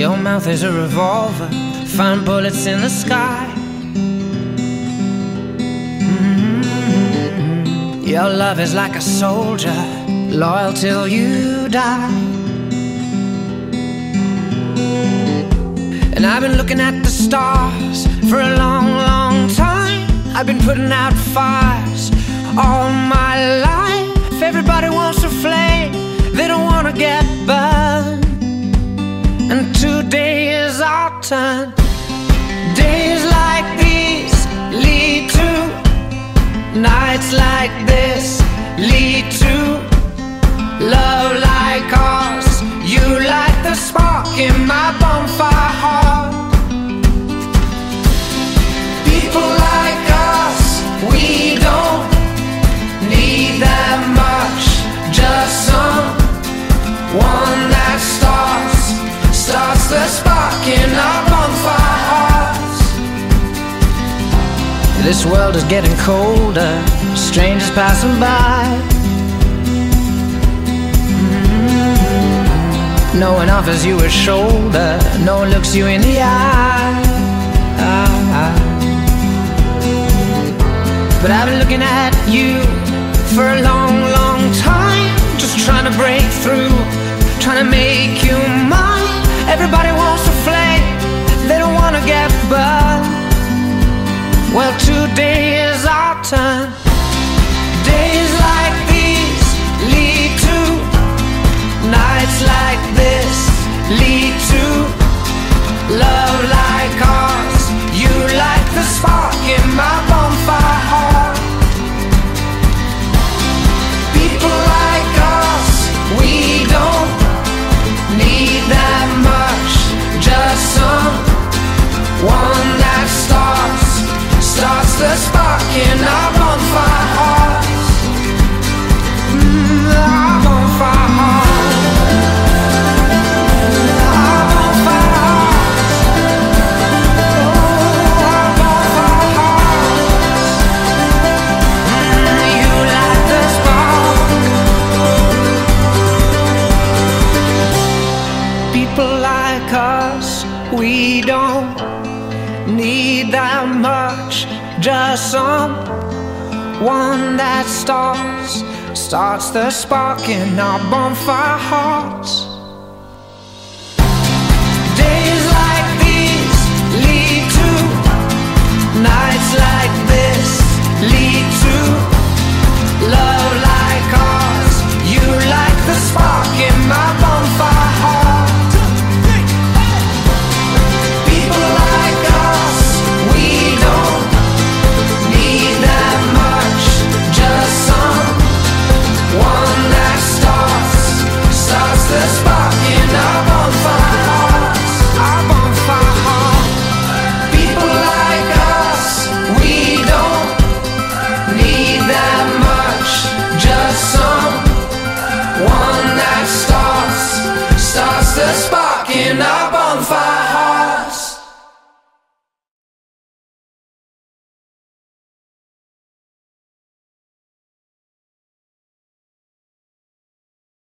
Your mouth is a revolver, find bullets in the sky. Your love is like a soldier, loyal till you die. And I've been looking at the stars for a long, long time. I've been putting out fires all my life. Everybody wants a flame, they don't want to get burned. And today is our turn. Days like these lead to nights like this, lead to love like ours. You light the spark in my bonfire heart. People like us, we don't need that much. Just someone that starts the spark in our bonfire hearts. This world is getting colder, strangers passing by. No one offers you a shoulder, no one looks you in the eye. But I've been looking at you for a long, long time, just trying to break through, trying to make you mine. Everybody wants a flame, they don't want to get burned. Well, today is our turn. Days like these lead to nights like this, lead to love like ours. You light the spark in my bonfire heart. People like us, we don't need that much. Just someone that starts the spark in our bonfire hearts. Our bonfire hearts. Our bonfire hearts. Oh, our bonfire hearts. You light the spark. People like us, we don't need that much. Just someone that starts the spark in our bonfire hearts. Days like these lead to nights like this, lead to